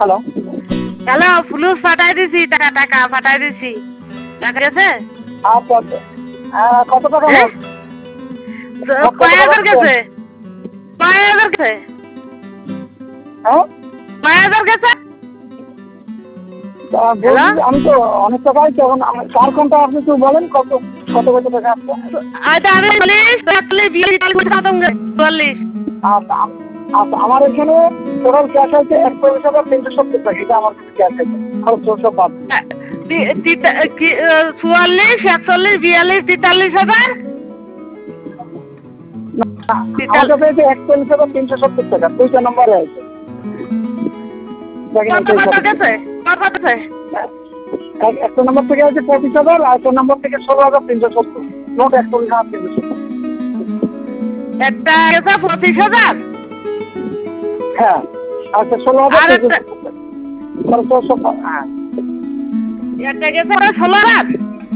Hello hello, ফুলুস পাঠাই দিছি, টাকা পাঠাই দিছি। টাকা গেছে? আচ্ছা আচ্ছা। কত টাকা হ্যাঁ? মোট কত কয় টাকা হাজার দিচ্ছেন? গেছে? কয় হাজার গেছে? হ্যাঁ কয় হাজার গেছে? হ্যালো? বলছি আমি তো অনেক টাকাই তো এখন কার কোনটা আপনি একটু বলেন কত কত কত টাকা আসছে? আচ্ছা, আমি 40, 40, আচ্ছা আচ্ছা আমার এখানে টোটাল ক্যাশ আছে 41,370 টাকা, এটা আমার কাছে ক্যাশ আছে খরচ সব বাদ দিয়ে। 44, 46, 42, 43 হাজার। আমার কাছে আছে 41,370 টাকা, 2টা নম্বরে আছে। দেখেন কত কত গেছে? কত গেছে? একটা নম্বর থেকে আছে 25,000, আর একটা নম্বর থেকে 16,370, মোট 41,370। একটা গেছে 25,000। হ্যাঁ আচ্ছা আর 16,370 খরচ সব। হ্যাঁ একটা গেছে 16,000।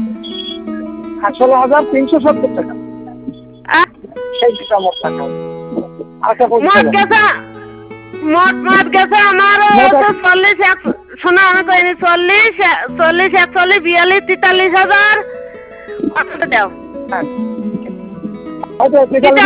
16,370 টাকা সেই দুটা মোট টাকা। আচ্ছা মোট গেছে, মোট গেছে আমার হচ্ছে 40, শোনো আমি কইনি 40, 41, 42, 43 হাজার। কত দাও? হ্যাঁ আচ্ছা 43,000